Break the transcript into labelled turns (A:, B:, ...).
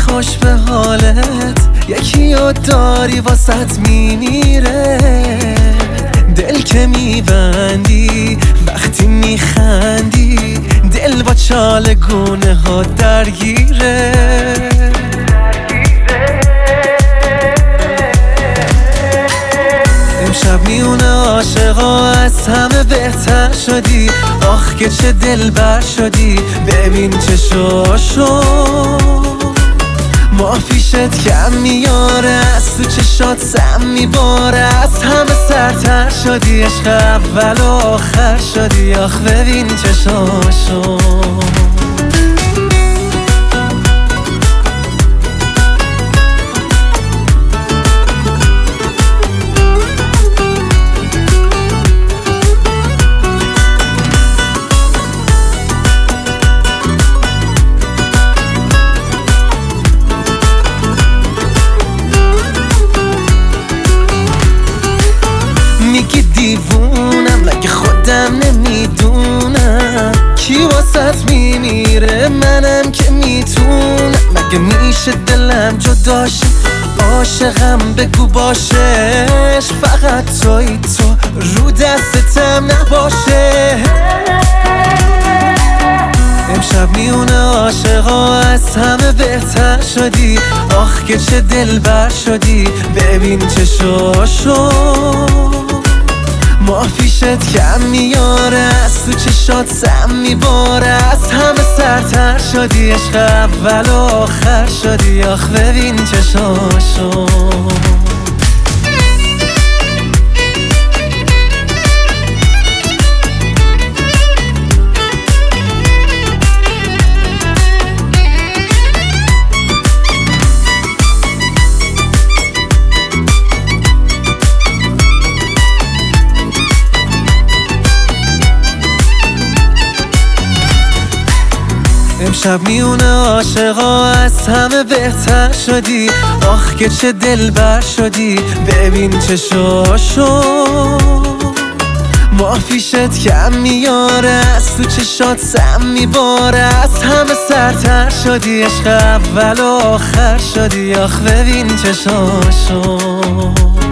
A: خوش به حالت، یکی رو داری واسط میمیره. دل که میبندی وقتی میخندی، دل با چالگونه ها درگیره. امشب میونه عاشقا از همه بهتر شدی. آخ که چه دلبر شدی، ببین چشاشو مافیشت کم میاره، از تو چشات سم میباره. از همه سرتر شدی، عشق اول و آخر شدی. آخ ببین چشاشو. میگی دیوونم مگه خودم نمیدونم کی واسط میمیره، منم که میتونم. مگه میشه دلم جداشه، عاشقم بگو باشش. فقط توی تو رو دستتم نباشه. امشب میونه عاشقا از همه بهتر شدی. آخ که چه دلبر شدی، ببین چشاشو مافیشت کم میاره، از تو چشات سم میباره. از همه سرتر شدی، عشق اول و آخر شدی. آخ ببین چشاشو. امشب میونه عاشقا از همه بهتر شدی. آخ که چه دلبر شدی، ببین چشاشو مافیشت کم میاره، از تو چشات سم میباره. از همه سرتر شدی، عشق اول و آخر شدی. آخ ببین چشاشو.